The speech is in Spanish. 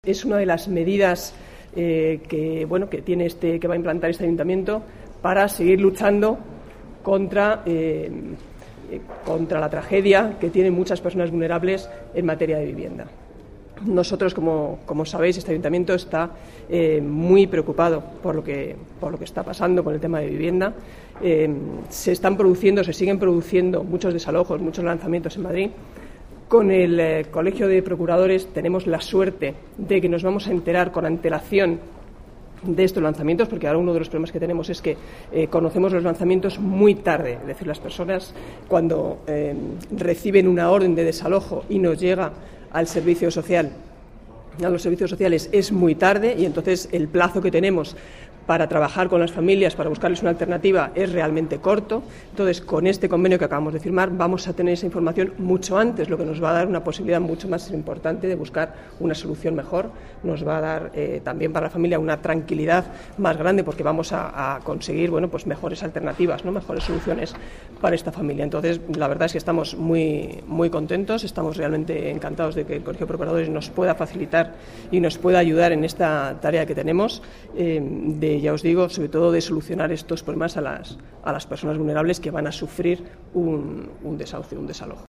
Es una de las medidas que va a implantar este ayuntamiento para seguir luchando contra la tragedia que tienen muchas personas vulnerables en materia de vivienda. Nosotros, como sabéis, este ayuntamiento está muy preocupado por lo que está pasando con el tema de vivienda. Se siguen produciendo muchos desalojos, muchos lanzamientos en Madrid. Con el Colegio de Procuradores tenemos la suerte de que nos vamos a enterar con antelación de estos lanzamientos, porque ahora uno de los problemas que tenemos es que conocemos los lanzamientos muy tarde. Es decir, las personas cuando reciben una orden de desalojo y nos llega al servicio social, a los servicios sociales, es muy tarde, y entonces el plazo que tenemos para trabajar con las familias, para buscarles una alternativa, es realmente corto. Entonces, con este convenio que acabamos de firmar, vamos a tener esa información mucho antes, lo que nos va a dar una posibilidad mucho más importante de buscar una solución mejor. Nos va a dar también para la familia una tranquilidad más grande, porque vamos a conseguir mejores alternativas, mejores soluciones para esta familia. Entonces, la verdad es que estamos muy, muy contentos, estamos realmente encantados de que el Colegio de Procuradores nos pueda facilitar y nos pueda ayudar en esta tarea que tenemos, ya os digo, sobre todo de solucionar estos problemas a las personas vulnerables que van a sufrir un desahucio, un desalojo.